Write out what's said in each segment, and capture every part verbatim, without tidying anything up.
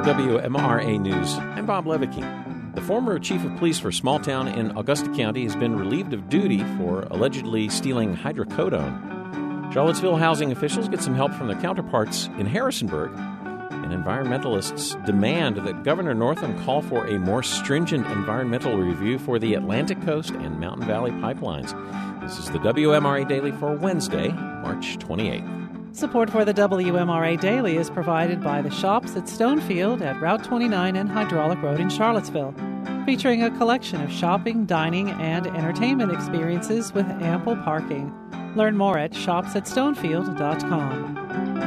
W M R A News, I'm Bob Levicki. The former chief of police for a small town in Augusta County has been relieved of duty for allegedly stealing hydrocodone. Charlottesville housing officials get some help from their counterparts in Harrisonburg, and environmentalists demand that Governor Northam call for a more stringent environmental review for the Atlantic Coast and Mountain Valley pipelines. This is the W M R A Daily for Wednesday, March twenty-eighth. Support for the W M R A Daily is provided by the Shops at Stonefield at Route twenty-nine and Hydraulic Road in Charlottesville, featuring a collection of shopping, dining, and entertainment experiences with ample parking. Learn more at shops at stonefield dot com.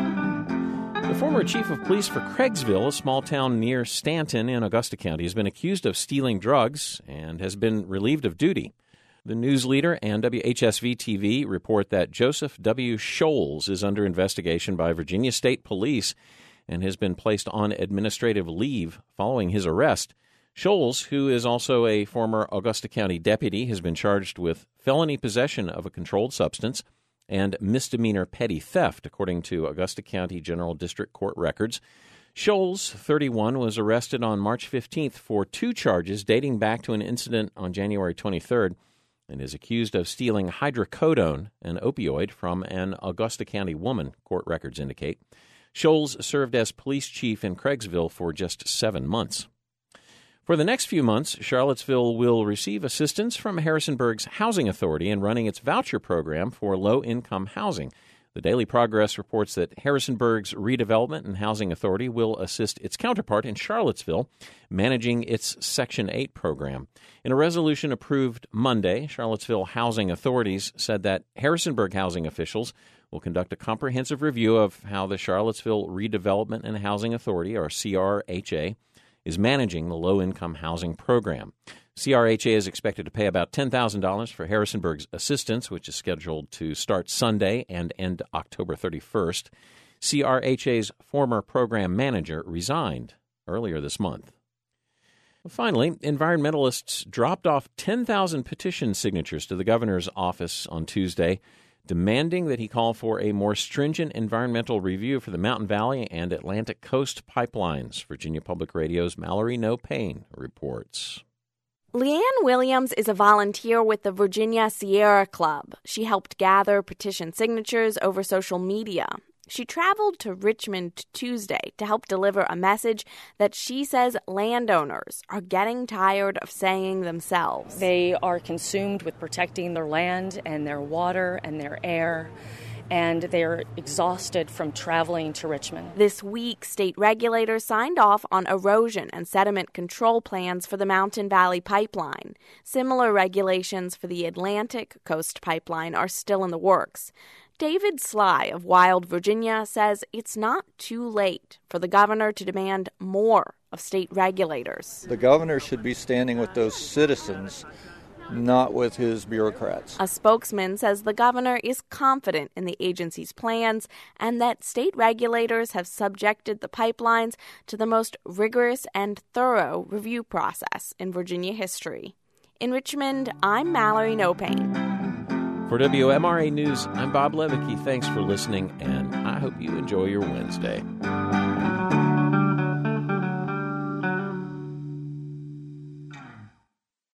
The former chief of police for Craigsville, a small town near Stanton in Augusta County, has been accused of stealing drugs and has been relieved of duty. The news leader and W H S V T V report that Joseph W. Scholes is under investigation by Virginia State Police and has been placed on administrative leave following his arrest. Scholes, who is also a former Augusta County deputy, has been charged with felony possession of a controlled substance and misdemeanor petty theft, according to Augusta County General District Court records. Scholes, thirty-one, was arrested on March fifteenth for two charges dating back to an incident on January twenty-third and is accused of stealing hydrocodone, an opioid, from an Augusta County woman, court records indicate. Scholes served as police chief in Craigsville for just seven months. For the next few months, Charlottesville will receive assistance from Harrisonburg's Housing Authority in running its voucher program for low-income housing. The Daily Progress reports that Harrisonburg's Redevelopment and Housing Authority will assist its counterpart in Charlottesville, managing its Section eight program. In a resolution approved Monday, Charlottesville housing authorities said that Harrisonburg housing officials will conduct a comprehensive review of how the Charlottesville Redevelopment and Housing Authority, or C R H A, is managing the low-income housing program. C R H A is expected to pay about ten thousand dollars for Harrisonburg's assistance, which is scheduled to start Sunday and end October thirty-first. C R H A's former program manager resigned earlier this month. Finally, environmentalists dropped off ten thousand petition signatures to the governor's office on Tuesday, demanding that he call for a more stringent environmental review for the Mountain Valley and Atlantic Coast pipelines. Virginia Public Radio's Mallory No Pain reports. Leanne Williams is a volunteer with the Virginia Sierra Club. She helped gather petition signatures over social media. She traveled to Richmond Tuesday to help deliver a message that she says landowners are getting tired of saying themselves. They are consumed with protecting their land and their water and their air, and they're exhausted from traveling to Richmond. This week, state regulators signed off on erosion and sediment control plans for the Mountain Valley Pipeline. Similar regulations for the Atlantic Coast Pipeline are still in the works. David Sly of Wild, Virginia, says it's not too late for the governor to demand more of state regulators. The governor should be standing with those citizens, not with his bureaucrats. A spokesman says the governor is confident in the agency's plans and that state regulators have subjected the pipelines to the most rigorous and thorough review process in Virginia history. In Richmond, I'm Mallory No Pain. For W M R A News, I'm Bob Levicki. Thanks for listening, and I hope you enjoy your Wednesday.